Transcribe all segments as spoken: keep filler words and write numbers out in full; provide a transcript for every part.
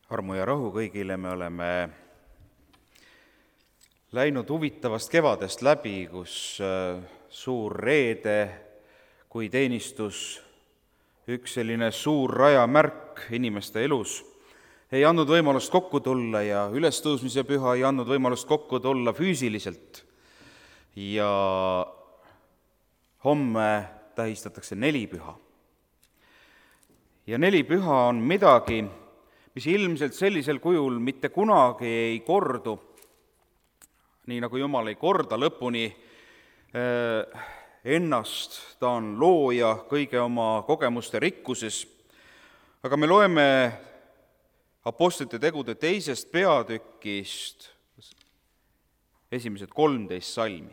Armu ja rahu kõigile, me oleme läinud huvitavast kevadest läbi, kus suur reede kui teenistus, üks selline suur rajamärk inimeste elus, ei andnud võimalust kokku tulla ja ülestõusmise püha ei andnud võimalust kokku tulla füüsiliselt. Ja homme tähistatakse nelipüha. Ja nelipüha on midagi, mis ilmselt sellisel kujul mitte kunagi ei kordu, nii nagu Jumal ei korda lõpuni ennast, ta on looja kõige oma kogemuste rikkuses, aga me loeme Apostlite tegude teisest peatükist esimesed kolmteist salmi.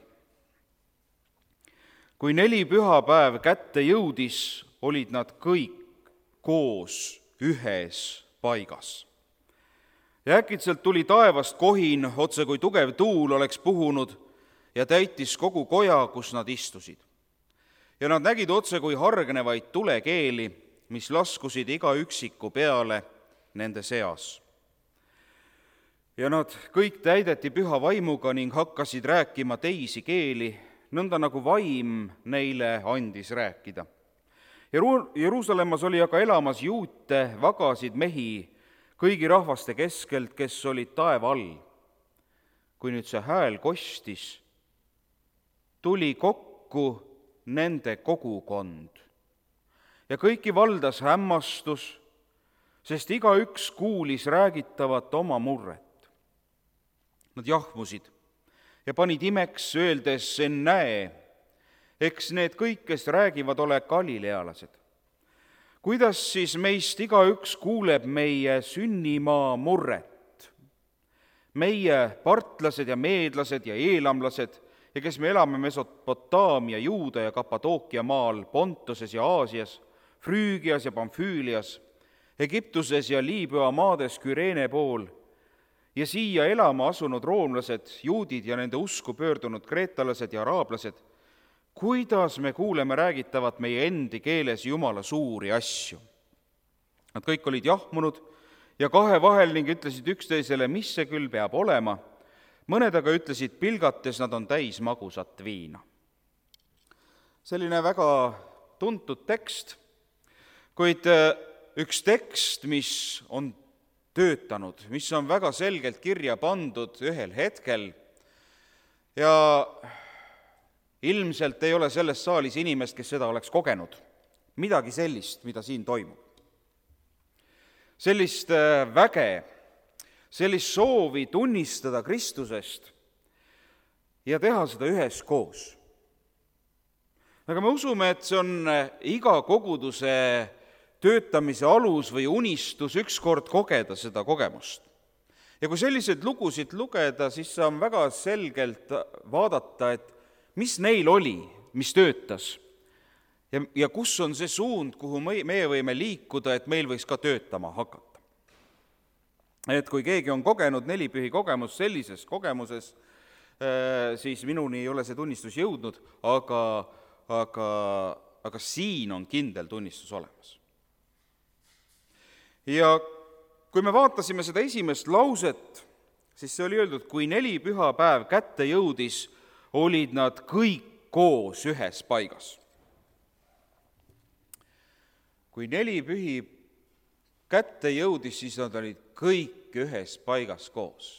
Kui neli pühapäev kätte jõudis, olid nad kõik koos ühes paigas. Ja äkitselt tuli taevast kohin, otse kui tugev tuul oleks puhunud ja täitis kogu koja, kus nad istusid. Ja nad nägid otse kui hargnevaid tulekeeli, mis laskusid iga üksiku peale nende seas. Ja nad kõik täideti püha vaimuga ning hakkasid rääkima teisi keeli, nõnda nagu vaim neile andis rääkida. Jeruusalemmas oli aga elamas juute, vagasid mehi, kõigi rahvaste keskelt, kes olid taeva all. Kui nüüd see hääl kostis, tuli kokku nende kogukond ja kõiki valdas hämmastus, sest igaüks kuulis räägitavat oma murret. Nad jahmusid ja panid imeks, öeldes, ennäe, eks need kõik, kes räägivad, ole galilealased. Kuidas siis meist igaüks kuuleb meie sünnimaa murret? Meie partlased ja meedlased ja eelamlased ja kes me elame Mesopotaamia, Juuda ja Kapadookia maal, Pontoses ja Aasias, Früügias ja Pamfüülias, Egiptuses ja Liibüa maades Küreene pool ja siia elama asunud roomlased, juudid ja nende usku pöördunud kreetalased ja araablased, kuidas me kuuleme räägitavat meie endi keeles Jumala suuri asju. Nad kõik olid jahmunud ja kahe vahel ning ütlesid üksteisele, mis see küll peab olema. Mõned aga ütlesid pilgates, nad on täis magusat viina. Selline väga tuntud tekst, kuid üks tekst, mis on töötanud, mis on väga selgelt kirja pandud ühel hetkel ja ilmselt ei ole selles saalis inimest, kes seda oleks kogenud. Midagi sellist, mida siin toimub. Sellist väge, sellist soovi tunnistada Kristusest ja teha seda üheskoos. Aga me usume, et see on iga koguduse töötamise alus või unistus ükskord kogeda seda kogemust. Ja kui selliseid lugusid lugeda, siis saab väga selgelt vaadata, et mis neil oli, mis töötas ja, ja kus on see suund, kuhu meie võime liikuda, et meil võiks ka töötama hakata. Et kui keegi on kogenud nelipühi kogemus sellises kogemuses, siis minuni ei ole see tunnistus jõudnud, aga, aga, aga siin on kindel tunnistus olemas. Ja kui me vaatasime seda esimest lauset, siis see oli öeldud, kui neli pühapäev kätte jõudis, olid nad kõik koos ühes paigas. Kui neli pühi kätte jõudis, siis nad olid kõik ühes paigas koos.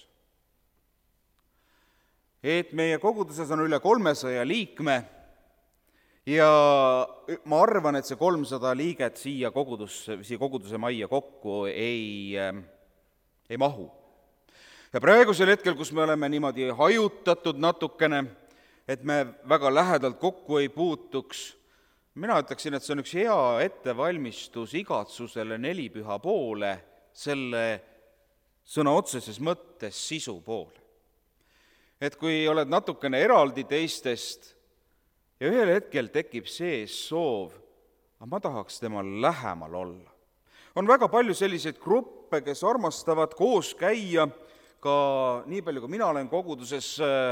Et meie koguduses on üle kolmesaja liikme ja ma arvan, et see kolmsada liiget siia, kogudus, siia koguduse majja kokku ei, ei mahu. Ja praegusel hetkel, kus me oleme niimoodi hajutatud natukene, et me väga lähedalt kokku ei puutuks, mina ütleksin, et see on üks hea ettevalmistus igatsusele nelipüha poole, selle sõna otseses mõttes sisu poole. Et kui oled natukene eraldi teistest ja ühel hetkel tekib see soov, aga ma tahaks temal lähemal olla. On väga palju selliseid gruppe, kes armastavad koos käia, ka nii palju, kui mina olen koguduses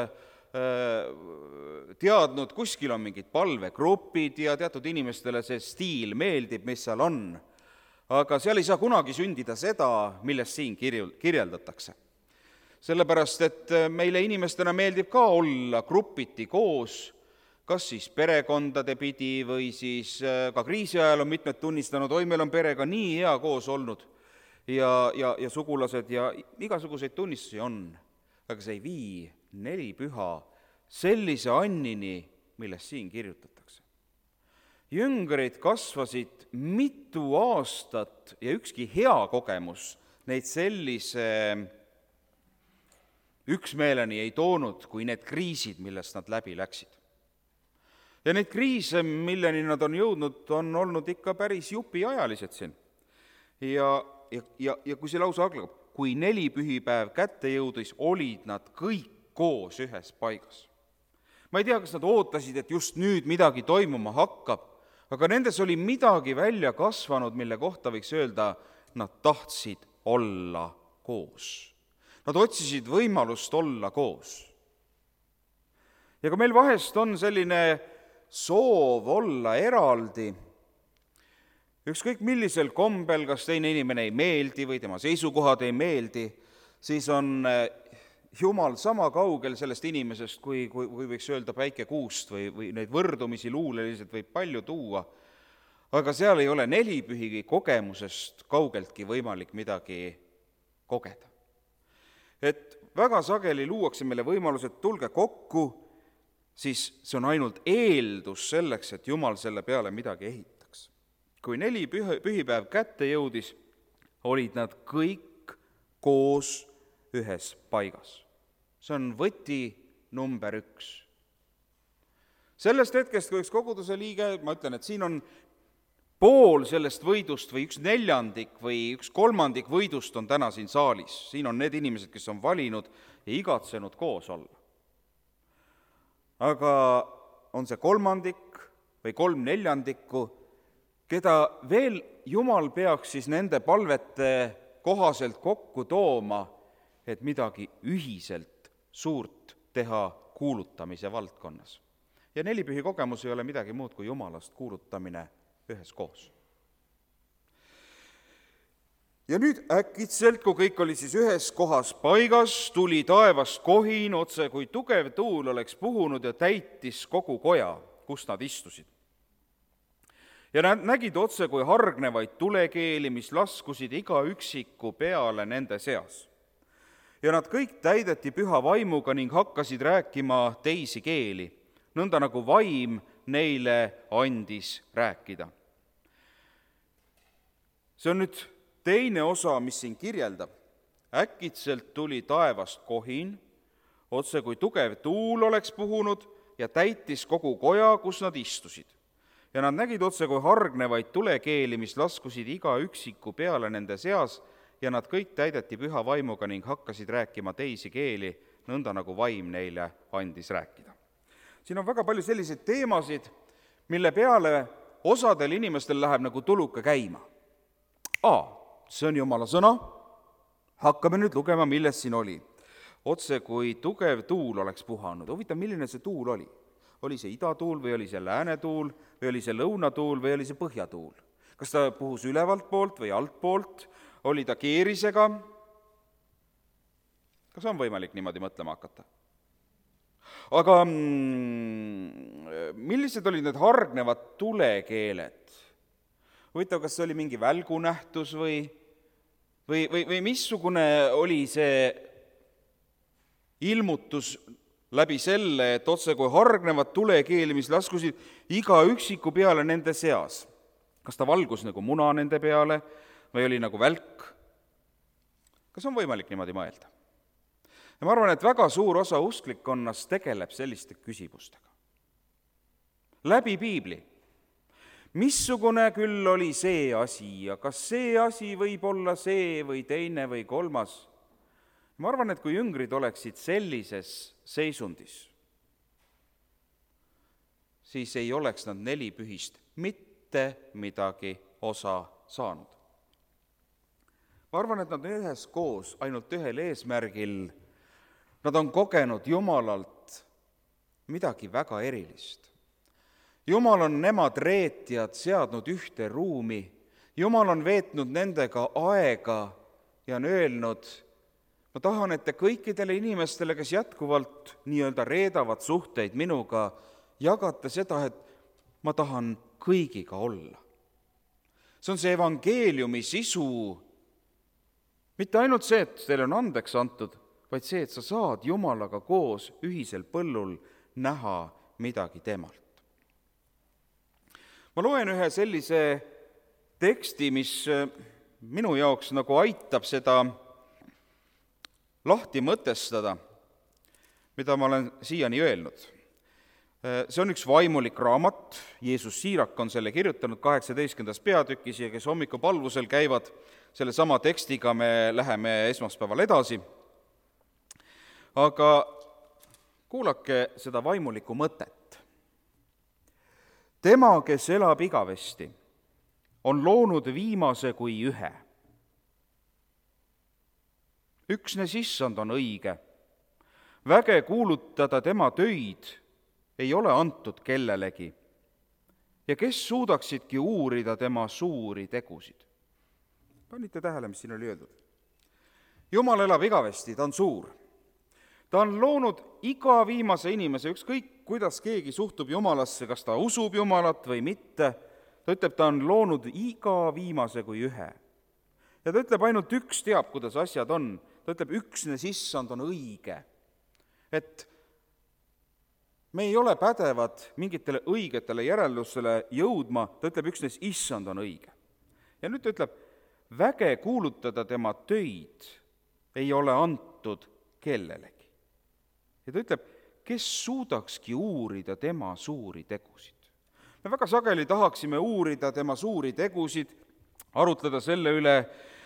teadnud, kuskil on mingid palvegrupid ja teatud inimestele see stiil meeldib, mis seal on. aga seal ei saa kunagi sündida seda, millest siin kirju-, kirjeldatakse. Sellepärast, et meile inimestena meeldib ka olla grupiti koos, kas siis perekondade pidi või siis ka kriisi ajal on mitmed tunnistanud, oi, meil on perega nii hea koos olnud ja, ja, ja sugulased ja igasuguseid tunnistusi on, aga see ei vii neli püha sellise annini, millest siin kirjutatakse. Jüngrid kasvasid mitu aastat ja ükski hea kogemus neid sellise üksmeeleni ei toonud, kui need kriisid, millest nad läbi läksid. Ja neid kriise, milleni nad on jõudnud, on olnud ikka päris jupiajalised siin. Ja, ja, ja, ja kui see lause algab, kui neli pühipäev kätte jõudis, olid nad kõik koos ühes paigas. Ma ei tea, kas nad ootasid, et just nüüd midagi toimuma hakkab, aga nendes oli midagi välja kasvanud, mille kohta võiks öelda, nad tahtsid olla koos. Nad otsisid võimalust olla koos. Ja ka meil vahest on selline soov olla eraldi, ükskõik millisel kombel, kas teine inimene ei meeldi või tema seisukohad ei meeldi, siis on Jumal sama kaugel sellest inimesest, kui, kui, kui võiks öelda päike kuust või, või neid võrdumisi luuleliselt võib palju tuua, aga seal ei ole nelipühi kogemusest kaugeltki võimalik midagi kogeda. Et väga sageli luuakse meile võimalus, et tulge kokku, siis see on ainult eeldus selleks, et Jumal selle peale midagi ehitaks. Kui neli pühi, pühipäev kätte jõudis, olid nad kõik koos ühes paigas. See on võti number üks. Sellest hetkest, kui üks koguduse liige, ma ütlen, et siin on pool sellest võidust või üks neljandik või üks kolmandik võidust on täna siin saalis. Siin on need inimesed, kes on valinud ja igatsenud koos olla. Aga on see kolmandik või kolm neljandikku, keda veel Jumal peaks siis nende palvete kohaselt kokku tooma, et midagi ühiselt suurt teha kuulutamise valdkonnas. Ja nelipühi kogemus ei ole midagi muud kui Jumalast kuulutamine ühes koos. Ja nüüd äkitselt, kui kõik oli siis ühes kohas paigas, tuli taevast kohin otse, kui tugev tuul oleks puhunud ja täitis kogu koja, kus nad istusid. Ja nad nägid otse, kui hargnevaid tulekeeli, mis laskusid iga üksiku peale nende seas. Ja nad kõik täideti püha vaimuga ning hakkasid rääkima teisi keeli, nõnda nagu vaim neile andis rääkida. See on nüüd teine osa, mis siin kirjeldab. Äkitselt tuli taevast kohin, otse kui tugev tuul oleks puhunud ja täitis kogu koja, kus nad istusid. Ja nad nägid otse kui hargnevaid tulekeeli, mis laskusid iga üksiku peale nende seas, ja nad kõik täideti püha vaimuga ning hakkasid rääkima teisi keeli, nõnda nagu vaim neile andis rääkida. Siin on väga palju selliseid teemasid, mille peale osadel inimestel läheb nagu tuluka käima. Aa, see on Jumala sõna, hakkame nüüd lugema, milles siin oli. Otse kui tugev tuul oleks puhanud. Huvitav, milline see tuul oli? Oli see idatuul või oli see läänetuul või oli see lõunatuul või oli see põhjatuul? Kas ta puhus ülevalt poolt või alt poolt? Oli ta keerisega? Kas on võimalik niimoodi mõtlema hakata? Aga mm, millised olid need hargnevad tulekeeled? Huvitav, kas see oli mingi välgunähtus või, või, või, või missugune oli see ilmutus läbi selle, et otse kui hargnevad tulekeeli, mis laskusid iga üksiku peale nende seas. Kas ta valgus nagu muna nende peale või oli nagu välk? Kas on võimalik niimoodi mõelda? Ja ma arvan, et väga suur osa usklikkonnast tegeleb selliste küsimustega. Läbi piibli. Missugune küll oli see asi ja kas see asi võib olla see või teine või kolmas? Ma arvan, et kui jüngrid oleksid sellises seisundis, siis ei oleks nad nelipühist mitte midagi osa saanud. Ma arvan, et nad üheskoos ainult ühel eesmärgil, nad on kogenud Jumalalt midagi väga erilist. Jumal on nemad reetjad seadnud ühte ruumi Jumal on veetnud nendega aega ja on öelnud, ma tahan, et te kõikidele inimestele, kes jätkuvalt nii-öelda reedavad suhteid minuga, jagate seda, et ma tahan kõigiga olla. See on see evangeeliumi sisu, mitte ainult see, et teile on andeks antud, vaid see, et sa saad Jumalaga koos ühisel põllul näha midagi temalt. Ma loen ühe sellise teksti, mis minu jaoks nagu aitab seda lahti mõtestada, mida ma olen siiani öelnud. See on üks vaimulik raamat, Jeesus Siirak on selle kirjutanud kaheksateistkümnendas peatükis ja kes hommikupalvusel käivad, selle sama tekstiga me läheme esmaspäeval edasi. Aga kuulake seda vaimulikku mõtet. Tema, kes elab igavesti, on loonud viimase kui ühe. Üksnes issand on õige. Väge kuulutada tema töid ei ole antud kellelegi. Ja kes suudaksidki uurida tema suuri tegusid? Panite tähele, mis siin oli öeldud? Jumal elab igavesti, ta on suur. Ta on loonud iga viimase inimese, ükskõik kuidas keegi suhtub Jumalasse, kas ta usub Jumalat või mitte, ta ütleb, ta on loonud iga viimase kui ühe. Ja ta ütleb, ainult üks teab, kuidas asjad on. Ta ütleb, üksnes issand on õige. Et me ei ole pädevad mingitele õigetele järeldusele jõudma, ta ütleb, üksnes issand on õige. Ja nüüd ta ütleb, väge kuulutada tema töid ei ole antud kellelegi. Ja ta ütleb, kes suudakski uurida tema suuri tegusid. Me väga sageli tahaksime uurida tema suuri tegusid, arutleda selle üle,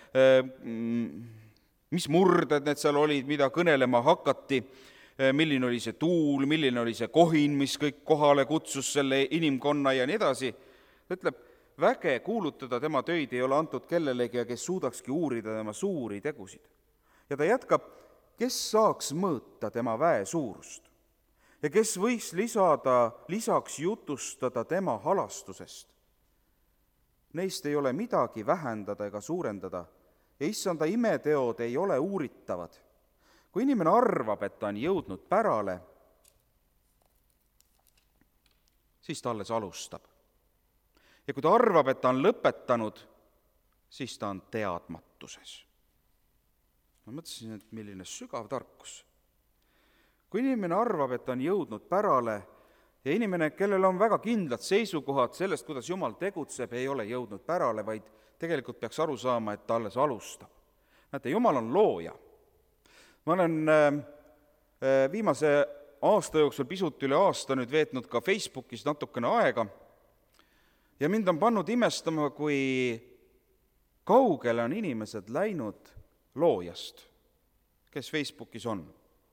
mis murded need seal olid, mida kõnelema hakati, milline oli see tuul, milline oli see kohin, mis kõik kohale kutsus selle inimkonna ja nii edasi. Ta ütleb, väge kuulutada tema töid ei ole antud kellelegi ja kes suudakski uurida tema suuri tegusid. Ja ta jätkab, kes saaks mõõta tema väe suurust ja kes võiks lisada, lisaks jutustada tema halastusest. Neist ei ole midagi vähendada ega suurendada ja issanda imeteod ei ole uuritavad. Kui inimene arvab, et ta on jõudnud pärale, siis ta alles alustab. Ja kui ta arvab, et ta on lõpetanud, siis ta on teadmatuses. Ma mõtlesin, et milline sügav tarkus. Kui inimene arvab, et ta on jõudnud pärale ja inimene, kellel on väga kindlad seisukohad sellest, kuidas Jumal tegutseb, ei ole jõudnud pärale, vaid tegelikult peaks aru saama, et ta alles alustab. Näete, Jumal on looja. Ma olen viimase aasta jooksul pisut üle aasta nüüd veetnud ka Facebookis natukene aega ja mind on pannud imestama, kui kaugele on inimesed läinud loojast, kes Facebookis on.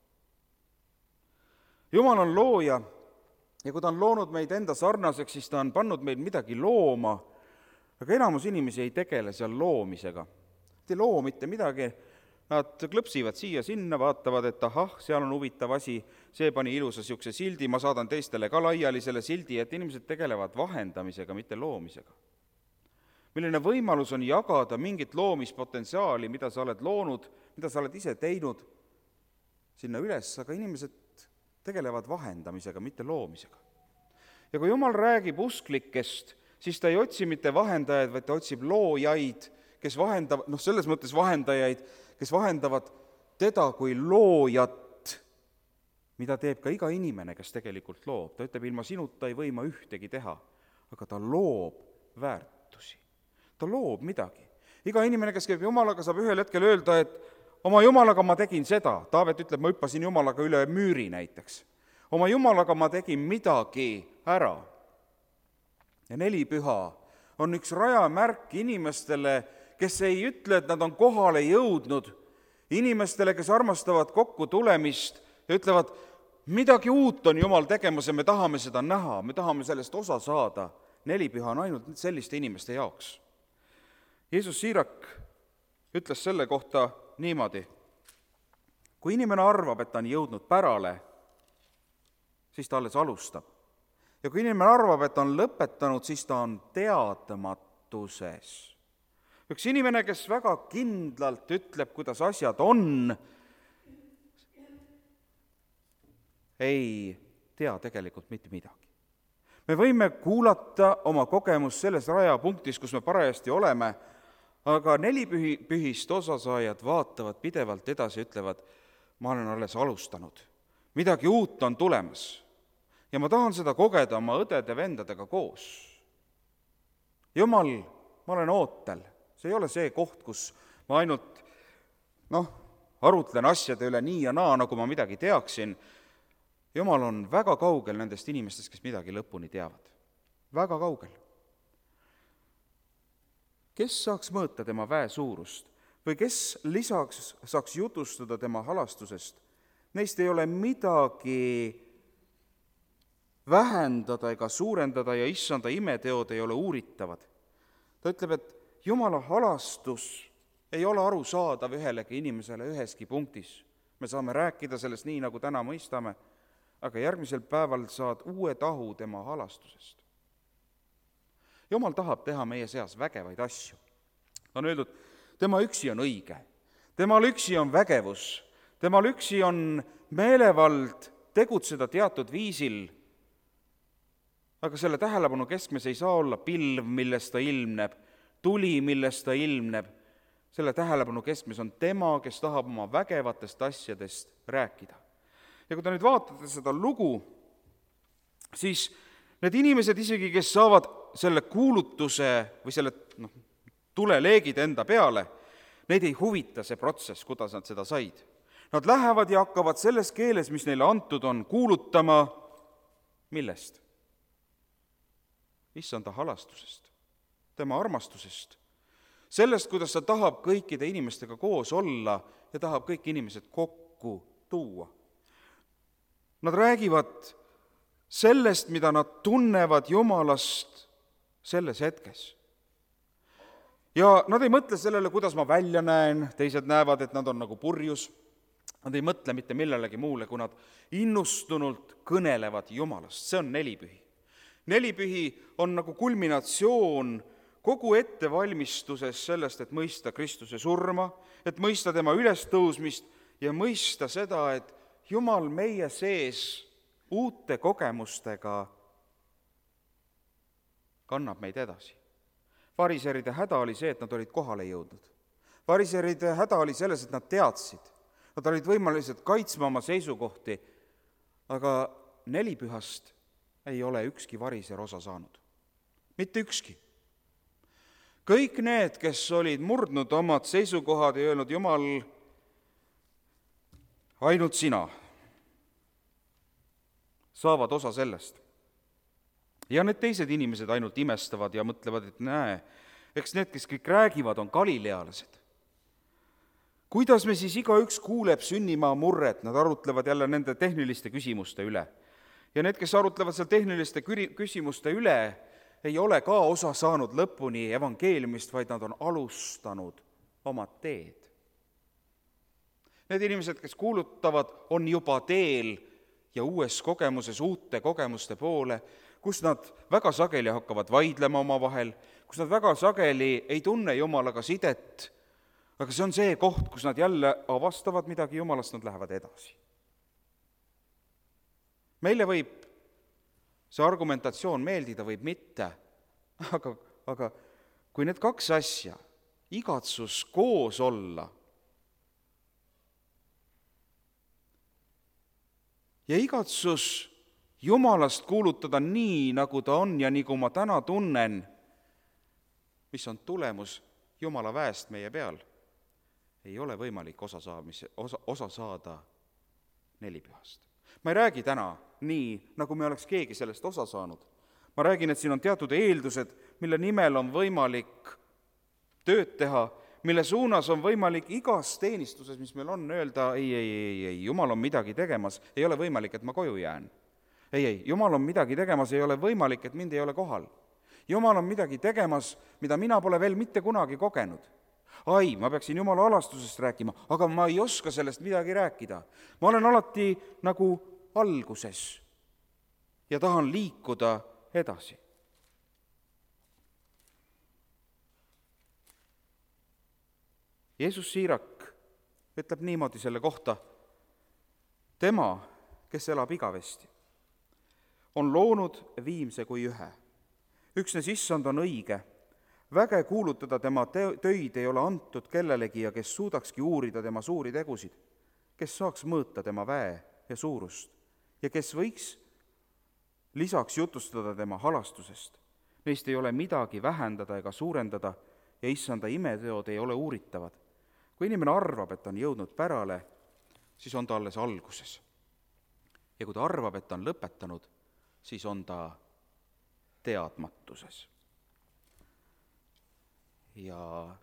Jumal on looja ja kui ta on loonud meid enda sarnaseks, siis ta on pannud meid midagi looma, aga enamus inimesi ei tegele seal loomisega. Te ei loo mitte midagi. Nad klõpsivad siia sinna, vaatavad, et ahah, seal on huvitav asi, see pani ilusa siukse sildi, ma saadan teistele ka laiali selle sildi, et inimesed tegelevad vahendamisega, mitte loomisega. Milline võimalus on jagada mingit loomispotentsiaali, mida sa oled loonud, mida sa oled ise teinud sinna üles, aga inimesed tegelevad vahendamisega, mitte loomisega. Ja kui Jumal räägib usklikest, siis ta ei otsi mitte vahendajaid, vaid ta otsib loojaid, kes vahendavad, noh selles mõttes vahendajaid, kes vahendavad teda kui loojat, mida teeb ka iga inimene, kes tegelikult loob. Ta ütleb, ilma sinuta ei või ma ühtegi teha, aga ta loob väärtusi. Ta loob midagi. Iga inimene, kes käib Jumalaga, saab ühel hetkel öelda, et oma Jumalaga ma tegin seda. Taavet ütleb, ma hüppasin Jumalaga üle müüri näiteks. Oma Jumalaga ma tegin midagi ära. Ja nelipüha on üks rajamärk inimestele, kes ei ütle, et nad on kohale jõudnud, inimestele, kes armastavad kokku tulemist ja ütlevad, midagi uut on Jumal tegemas ja me tahame seda näha, me tahame sellest osa saada. Nelipüha on ainult selliste inimeste jaoks. Jeesus Siirak ütles selle kohta niimoodi, kui inimene arvab, et ta on jõudnud pärale, siis ta alles alustab. Ja kui inimene arvab, et ta on lõpetanud, siis ta on teadmatuses. üks inimene, kes väga kindlalt ütleb, kuidas asjad on, ei tea tegelikult mitte midagi. Me võime kuulata oma kogemust selles rajapunktis, kus me parajasti oleme, aga nelipühist osasaajad vaatavad pidevalt edasi ja ütlevad, ma olen alles alustanud, midagi uut on tulemas ja ma tahan seda kogeda oma õdede-vendadega koos. Jumal, ma olen ootel, see ei ole see koht, kus ma ainult noh, arutlen asjade üle nii ja naa, nagu ma midagi teaksin. Jumal on väga kaugel nendest inimestest, kes midagi lõpuni teavad. Väga kaugel. Kes saaks mõõta tema väe suurust või kes lisaks saaks jutustada tema halastusest? Neist ei ole midagi vähendada ega suurendada ja issanda imeteod ei ole uuritavad. Ta ütleb, et Jumala halastus ei ole arusaadav ühelegi inimesele üheski punktis. Me saame rääkida sellest nii, nagu täna mõistame, aga järgmisel päeval saad uue tahu tema halastusest. Jumal tahab teha meie seas vägevaid asju. On öeldud, tema üksi on õige, temal üksi on vägevus, temal üksi on meelevald tegutseda teatud viisil, aga selle tähelepanu keskmes ei saa olla pilv, millest ta ilmneb, tuli, millest ta ilmneb. Selle tähelepanu keskmes on tema, kes tahab oma vägevatest asjadest rääkida. Ja kui te nüüd vaatate seda lugu, siis need inimesed isegi, kes saavad selle kuulutuse või selle noh, tuleleegid enda peale, neid ei huvita see protsess, kuidas nad seda said. Nad lähevad ja hakkavad selles keeles, mis neile antud on, kuulutama millest? Issanda halastusest, tema armastusest, sellest, kuidas ta tahab kõikide inimestega koos olla ja tahab kõik inimesed kokku tuua. Nad räägivad sellest, mida nad tunnevad Jumalast selles hetkes. Ja nad ei mõtle sellele, kuidas ma välja näen, teised näevad, et nad on nagu purjus. Nad ei mõtle mitte millelegi muule, kui nad innustunult kõnelevad Jumalast. See on nelipühi. Nelipühi on nagu kulminatsioon kogu ettevalmistuses sellest, et mõista Kristuse surma, et mõista tema ülestõusmist ja mõista seda, et Jumal meie sees uute kogemustega kannab meid edasi. Fariseride häda oli see, et nad olid kohale jõudnud. Fariseride häda oli selles, et nad teadsid. Nad olid võimalised kaitsma oma seisukohti, aga nelipühast ei ole ükski variser osa saanud. Mitte ükski. Kõik need, kes olid murdnud omad seisukohad ja öelnud, Jumal, ainult sina, saavad osa sellest. Ja need teised inimesed ainult imestavad ja mõtlevad, et näe, eks need, kes kõik räägivad, on galilealased. Kuidas me siis igaüks kuuleb sünnimaa murret, nad arutlevad jälle nende tehniliste küsimuste üle. Ja need, kes arutlevad seal tehniliste küsimuste üle, ei ole ka osa saanud lõpuni evangeeliumist, vaid nad on alustanud oma teed. Need inimesed, kes kuulutavad, on juba teel ja uues kogemuses, uute kogemuste poole, kus nad väga sageli hakkavad vaidlema oma vahel, kus nad väga sageli ei tunne Jumalaga sidet, aga see on see koht, kus nad jälle avastavad midagi Jumalast, nad lähevad edasi. Meile võib see argumentatsioon meeldida, võib mitte, aga, aga kui need kaks asja, igatsus koos olla ja igatsus Jumalast kuulutada nii, nagu ta on ja nii kui ma täna tunnen, mis on tulemus Jumala väest meie peal, ei ole võimalik osa, saamise, osa, osa saada nelipühast. Ma ei räägi täna nii, nagu me oleks keegi sellest osa saanud. Ma räägin, et siin on teatud eeldused, mille nimel on võimalik tööd teha, mille suunas on võimalik igas teenistuses, mis meil on, öelda, ei, ei, ei, ei, Jumal on midagi tegemas, ei ole võimalik, et ma koju jään. Ei, ei, Jumal on midagi tegemas, ei ole võimalik, et mind ei ole kohal. Jumal on midagi tegemas, mida mina pole veel mitte kunagi kogenud. Ai, ma peaksin Jumala alastusest rääkima, aga ma ei oska sellest midagi rääkida. Ma olen alati nagu alguses ja tahan liikuda edasi. Jeesus Siirak ütleb niimoodi selle kohta: tema, kes elab igavesti, on loonud viimse kui ühe. Üksnes issand on õige, väge kuulutada tema töid ei ole antud kellelegi ja kes suudakski uurida tema suuri tegusid, kes saaks mõõta tema väe ja suurust ja kes võiks lisaks jutustada tema halastusest. Neist ei ole midagi vähendada ega suurendada ja issanda imeteod ei ole uuritavad. Kui inimene arvab, et on jõudnud pärale, siis on ta alles alguses. Ja kui ta arvab, et on lõpetanud, siis on ta teadmatuses. Ja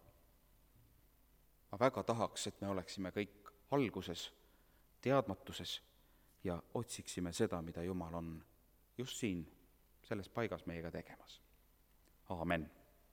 ma väga tahaks, et me oleksime kõik alguses, teadmatuses ja otsiksime seda, mida Jumal on just siin, selles paigas meiega tegemas. Aamen.